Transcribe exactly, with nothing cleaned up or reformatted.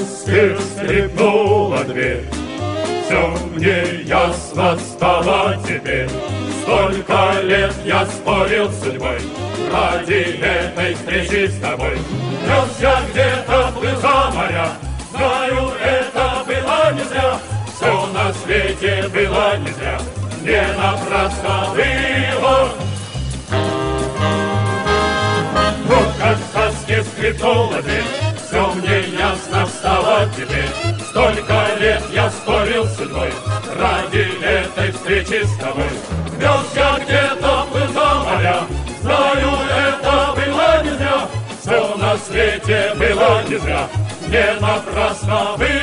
пустых скрипнула дверь. Все мне ясно стало теперь. Столько лет я спорил с судьбой ради этой встречи с тобой. Нес я где-то плыл за моря, знаю, это было не зря. Все на свете было не зря, не напрасно было. Вот как в тоске скрипнула дверь, все мне ясно стало теперь. Столько лет я спорил с судьбой ради этой встречи с тобой. Вез я где-то плыл за моря, знаю, это было не зря. Все на свете было не зря, не напрасно было.